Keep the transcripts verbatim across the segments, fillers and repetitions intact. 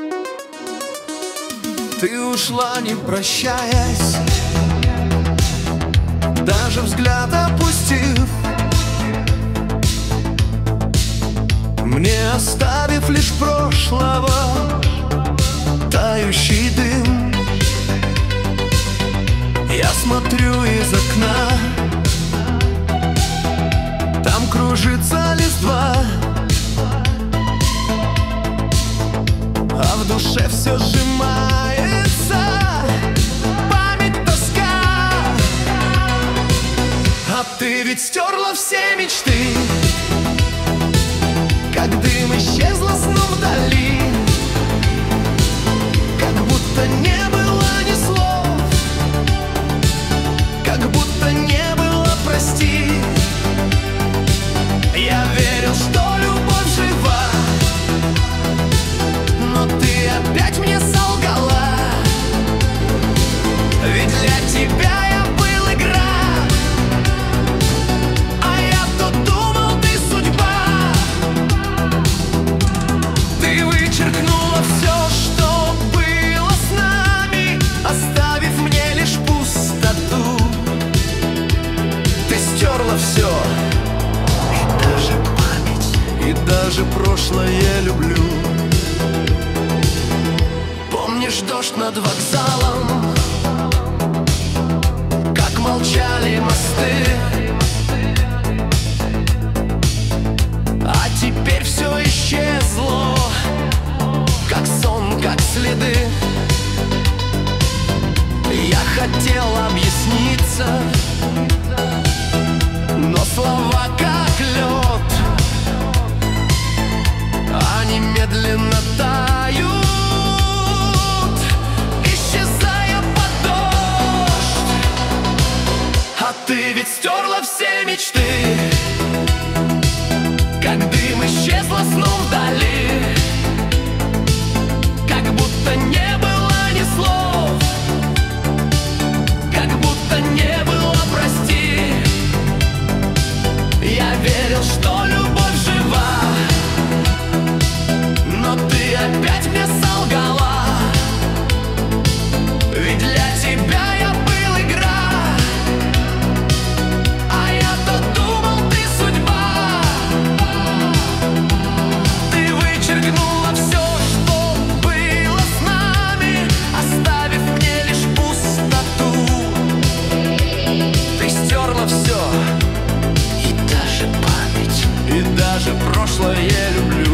Ты ушла, не прощаясь, даже взгляд опустив, мне оставив лишь прошлого тающий дым. Я смотрю из окна, там кружится листва, а в душе все сжимается память, тоска. А ты ведь стерла все мечты, как дым исчезла сну вдали, как будто не было ни слов, как будто не было прости. Я верил, что любовь жива, но ты опять мне солгала. Ведь для тебя я был игра, а я-то думал, ты судьба. Ты вычеркнула все, что было с нами, оставив мне лишь пустоту. Ты стерла все, и даже память, и даже прошлое я люблю. Помнишь дождь над вокзалом, как молчали мосты, а теперь все исчезло, как сон, как следы. Я хотел объясниться, но слова как лед, они медленно тают, исчезая под дождь. А ты ведь стерла все мечты, как дым исчезла сну вдали, как будто не было ни слов, как будто не было прости. Я верил, что любовь жива, но ты опять мне солгала. Ведь для тебя я был игра, а я-то думал, ты судьба. Ты вычеркнула все, что было с нами, оставив мне лишь пустоту. Ты стерла все, и даже память, и даже прошлое я люблю.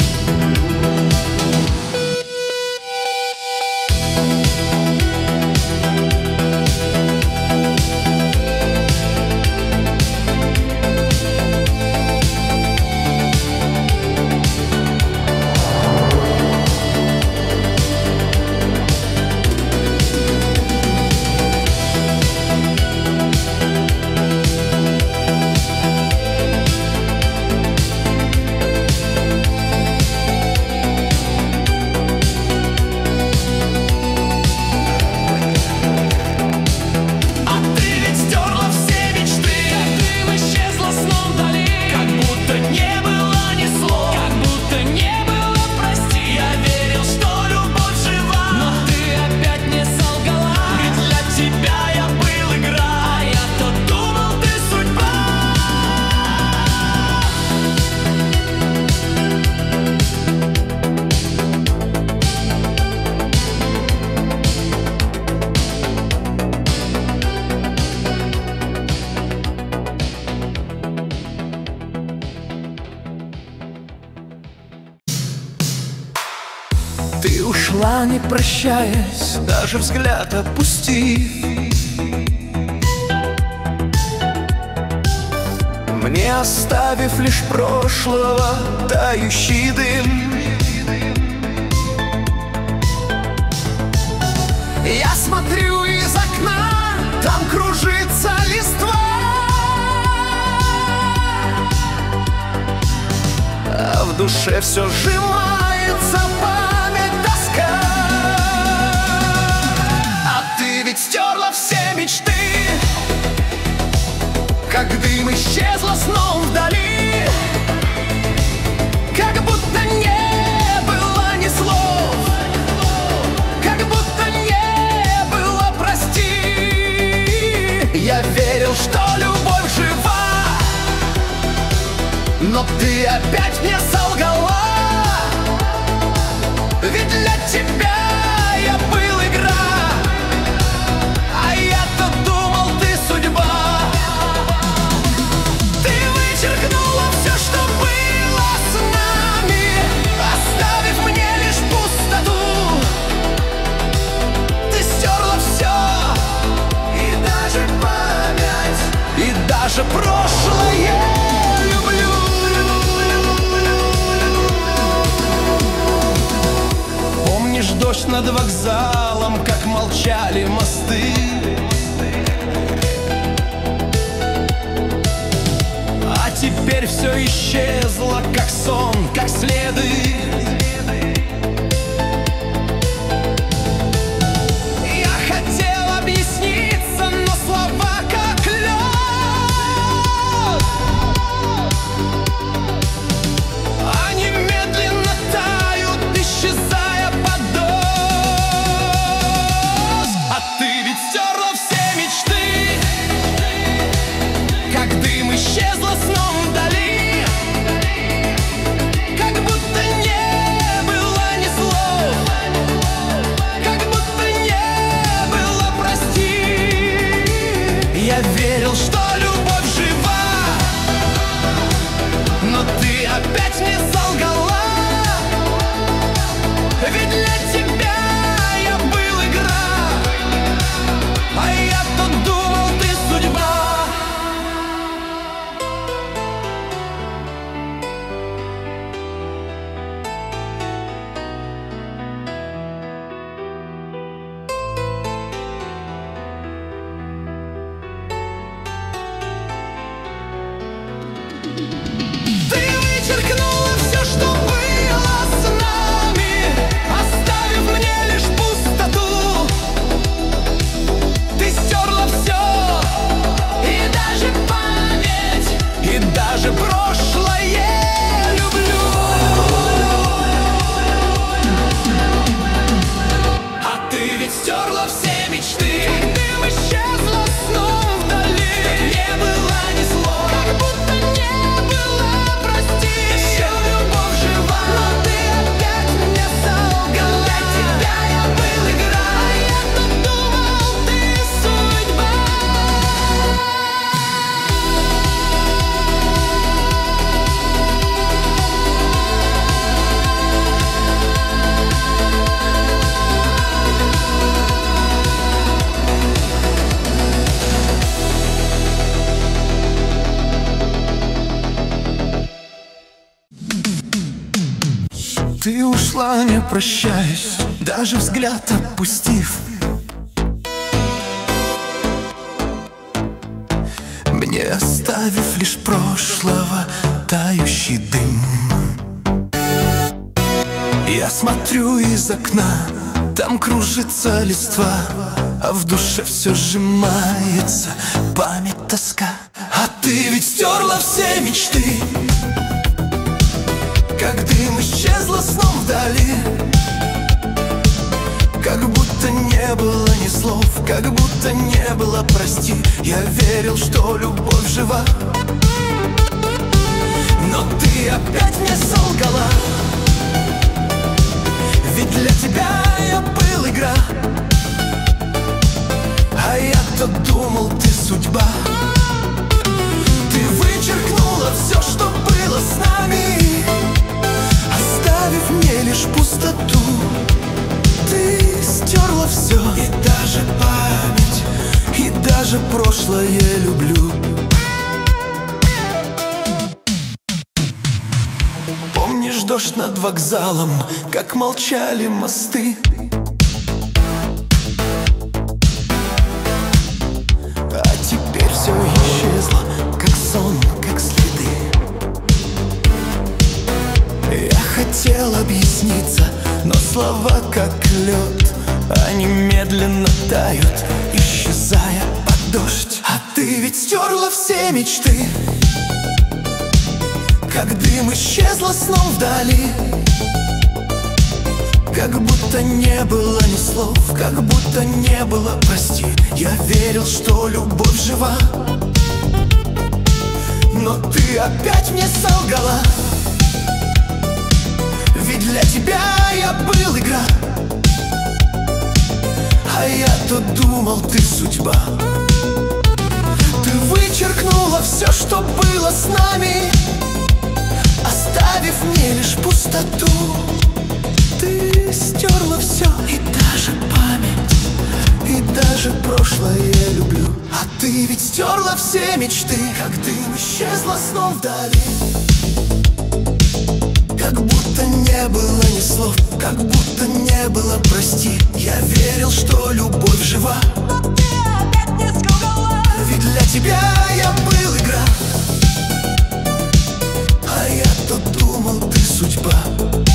Ты ушла, не прощаясь, даже взгляд опустив, мне оставив лишь прошлого тающий дым. Я смотрю из окна, там кружится листва, а в душе все сжимается память, тоска. А ты ведь стерла все мечты, как дым исчезла сном вдали, как будто не было ни слов, опять мне солгала. Ведь для тебя я был игра, а я-то думал, ты судьба. Ты вычеркнула все, что было с нами, оставив мне лишь пустоту. Ты стерла все, и даже память, и даже прошлое люблю. Помнишь дождь над вокзалом, как молчали мосты? А теперь все исчезло, как сон, как следы. Я хотел объясниться, но слова как лед. Они медленно тают, исчезая под дождь. А ты ведь стерла все мечты, как дым исчезла сном вдали. Как будто не было ни слов, как будто не было прости. Я верил, что любовь жива, но ты опять мне солгала. Ведь для тебя я был игра, а я-то думал, ты судьба. Ты вычеркнула все, что было с нами, оставив мне лишь пустоту. Ты стерла все, и даже память, и даже прошлое люблю. А ты ведь стерла все мечты, как дым исчезла сном вдали. Не было ни слов, как будто не было прости. Еще любовь жива, но ты опять мне солгала. Для тебя я был игра, а я-то думал, ты судьба. Ты ушла, не прощаясь, даже взгляд опустив. Мне оставив лишь прошлого тающий дым. Я смотрю из окна, там кружится листва, а в душе все сжимается память, тоска. А ты ведь стерла все мечты, как дым исчезла сном вдали. Как будто не было ни слов, как будто не было прости. Я верил, что любовь жива, но ты опять мне солгала. Ведь для тебя я был игра, а я-то думал, ты судьба. Ты вычеркнула все, что было с нами, оставив мне лишь пустоту. Ты стерла все, и даже память, и даже прошлое люблю. Помнишь дождь над вокзалом, как молчали мосты? А теперь все исчезло, как сон, как следы. Я хотел объясниться, но слова как лед, они медленно тают, исчезая под дождь. А ты ведь стерла все мечты, как дым исчезла сном вдали. Как будто не было ни слов, как будто не было прости. Я верил, что любовь жива, но ты опять мне солгала. для тебя я был игра, а я-то думал, ты судьба. Ты вычеркнула все, что было с нами, оставив мне лишь пустоту. Ты стерла все, и даже память, и даже прошлое я люблю. А ты ведь стерла все мечты, как дым исчезла снова вдали. Как будто не было ни слов, как будто не было прости. Я верил, что любовь жива, но ты опять не солгала. Ведь для тебя я был игра, а я-то думал, ты судьба.